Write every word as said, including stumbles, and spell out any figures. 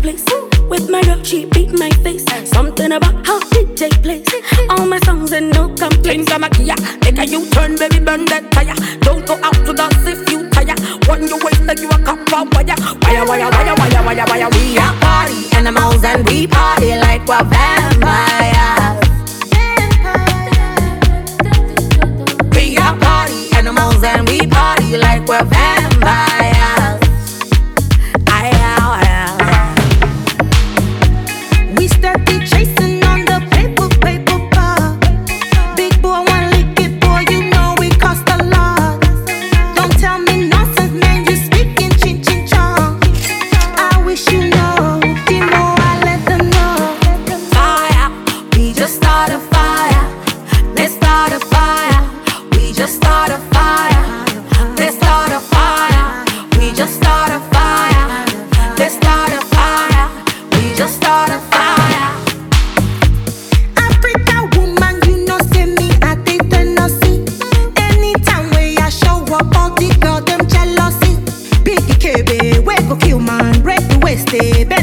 place. With my girl, she beat my face. Something about how it take place. All my songs and no complaints. I'm a Kia, make a U-turn, baby, burn that tire. Don't go out to dance if you tire. When you waste like you a cup of wire. Wire, wire, wire, wire, wire, wire. We are party animals and we party like we're vampires. We are party animals and we party like we're vampires. I am. We steady chasing on the paper, paper bar. Big boy, one lick it, boy, you know we cost a lot. Don't tell me nonsense, man, you speaking chin chin chong. I wish you know, the more I let them know. Fire, we just start a fire. Let's start a fire. We just start a fire. Let's start a fire. We just start a fire. Let's start a fire. We just start a fire. Africa woman, you know, say me, I think Tennessee. Anytime where I show up, all the girl them jealousy. Big K B, we go kill man, break the waist, eh,